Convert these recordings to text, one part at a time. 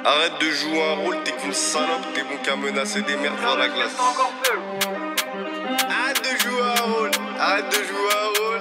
Arrête de jouer un rôle, t'es qu'une salope, t'es bon qu'à menacer des merdes dans la glace. Arrête de jouer un rôle, arrête de jouer un rôle.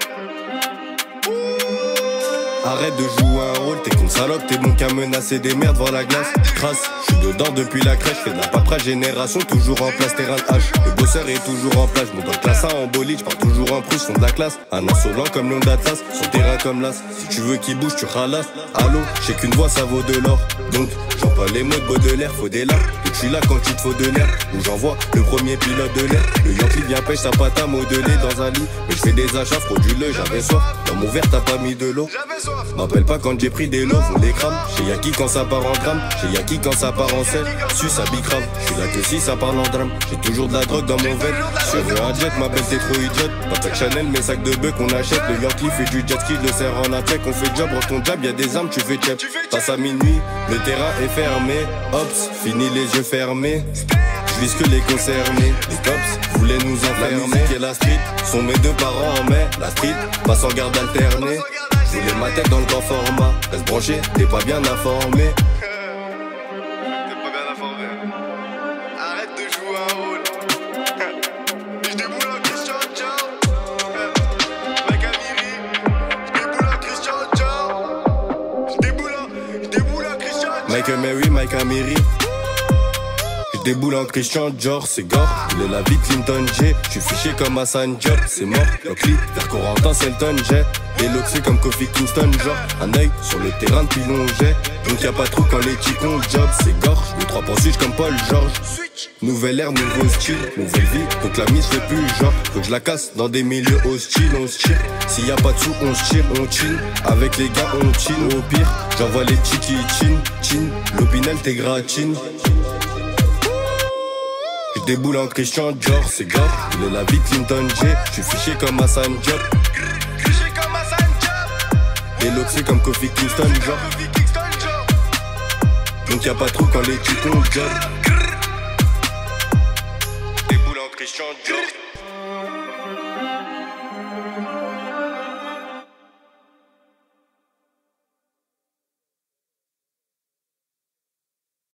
Arrête de jouer un rôle, t'es qu'une salope, t'es bon qu'à menacer des merdes devant la glace. Crasse, j'suis dedans depuis la crèche, fais de la paperasse génération, toujours en place, terrain de hache. Le bosseur est toujours en place, j'monte dans le classe A en bolide, j'pars toujours en prusse, fond de la classe. Un insolent comme l'homme d'Atlas, son terrain comme l'as. Si tu veux qu'il bouge, tu ralasses. Allô, j'sais qu'une voix ça vaut de l'or. Donc, j'emploie les mots de Baudelaire, faut des larmes. Donc j'suis là quand il te faut de l'air. Où j'envoie le premier pilote de l'air. Le Yankee vient pêche sa pâte à modeler dans un lit. Mais j'fais des achats frauduleux, j'avais soif. Dans mon verre, t'as pas mis de l'eau. M'appelle pas quand j'ai pris des lots, on les crame. Chez Yaki quand ça part en drame, chez Yaki quand ça part en sel. Sus à bicrave, j'suis là que si ça parle en drame. J'ai toujours de la drogue dans mon verre. Je veux un jet, ma belle t'es trop idiote. Pas Chanel, mes sacs de bœufs qu'on achète. Le Yankee fait du jet ski, je le serre en attaque. On fait job, ton job, y'a des armes, tu fais chep. Passe à minuit, le terrain est fermé. Hops, fini les yeux fermés. J'vise que les concernés. Les cops voulaient nous enfermer. La musique et la street sont mes deux parents en mai. La street passe en garde alternée. Voulais ma tête dans le grand format. Reste branché, t'es pas bien informé. T'es pas bien informé. Arrête de jouer un rôle. J'déboule en Christian Dior. Mike Amiri. J'déboule en Christian Dior. J'déboule en Christian Dior. Mike Mary, Mike Amiri. J'déboule en Christian Dior, c'est gore. Il est la vie de Clinton J. J'suis fiché comme Hassan Diop, c'est mort. Lockly, vers Corentin, c'est le ton J. Et l'oxy comme Kofi Kingston, genre. Un œil sur le terrain depuis longé. Donc y'a pas trop quand les chicks ont le job, c'est gore. J'mets 3 points switch comme Paul George. Nouvelle ère, nouveau style, nouvelle vie. Donc la mise fait plus genre. Faut que je la casse dans des milieux hostiles, on se tire. S'il y a pas de sous, on se tire, on chill. Avec les gars, on chill. Au pire, j'envoie les petits qui chin. L'opinel, t'es gratine. J'déboule en Christian Dior, c'est gore. Il est la vie de Clinton J. J'suis fiché comme Hassan Diop. Et l'oxy comme Kofi Kingston, genre. Donc y'a pas trop quand les chicks ont le job. J'déboule en Christian Dior.